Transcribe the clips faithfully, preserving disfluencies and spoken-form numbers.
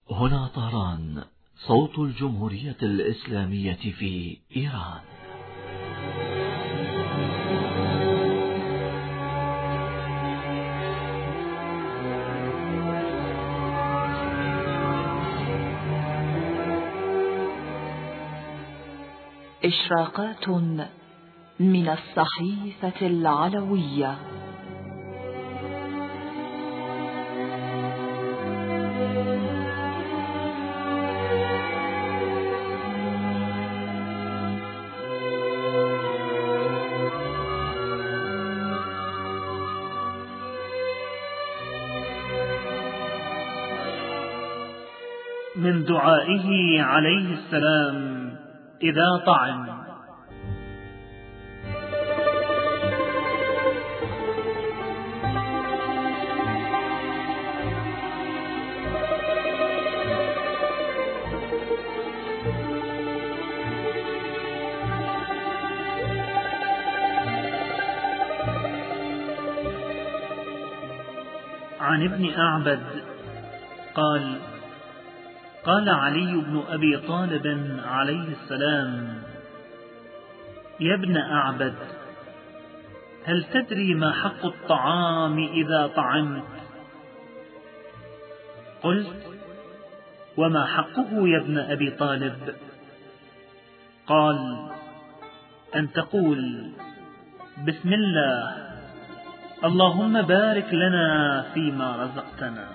هنا طهران، صوت الجمهورية الإسلامية في إيران. إشراقات من الصحيفة العلوية. من دعائه عليه السلام إذا طعم. عن ابن أعبد قال: قال علي بن أبي طالب عليه السلام: يا ابن أعبد، هل تدري ما حق الطعام إذا طعمت؟ قلت: وما حقه يا ابن أبي طالب؟ قال: أن تقول بسم الله، اللهم بارك لنا فيما رزقتنا.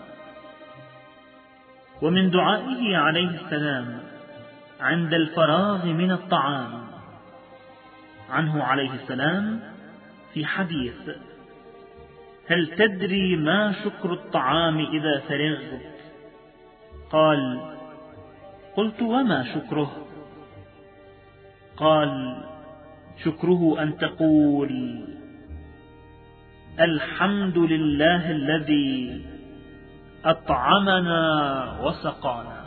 ومن دعائه عليه السلام عند الفراغ من الطعام، عنه عليه السلام في حديث: هل تدري ما شكر الطعام إذا فرغت؟ قال: قلت: وما شكره؟ قال: شكره أن تقول الحمد لله الذي أطعمنا وسقانا.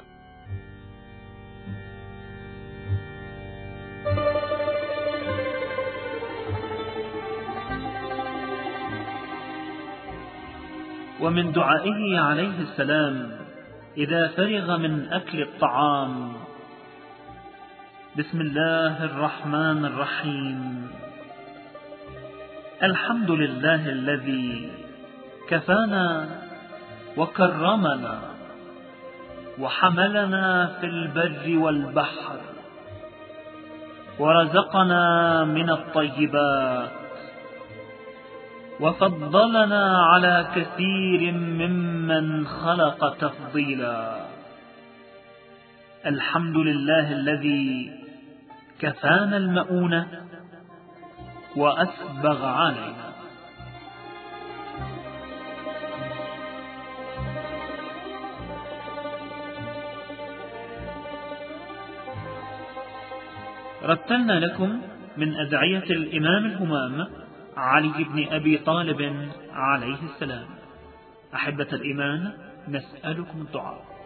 ومن دعائه عليه السلام إذا فرغ من أكل الطعام: بسم الله الرحمن الرحيم، الحمد لله الذي كفانا وكرمنا وحملنا في البر والبحر ورزقنا من الطيبات وفضلنا على كثير ممن خلق تفضيلا. الحمد لله الذي كفانا المؤونة وأسبغ علينا. رتلنا لكم من أدعية الإمام الهمام علي بن أبي طالب عليه السلام. أحبة الإيمان، نسألكم الدعاء.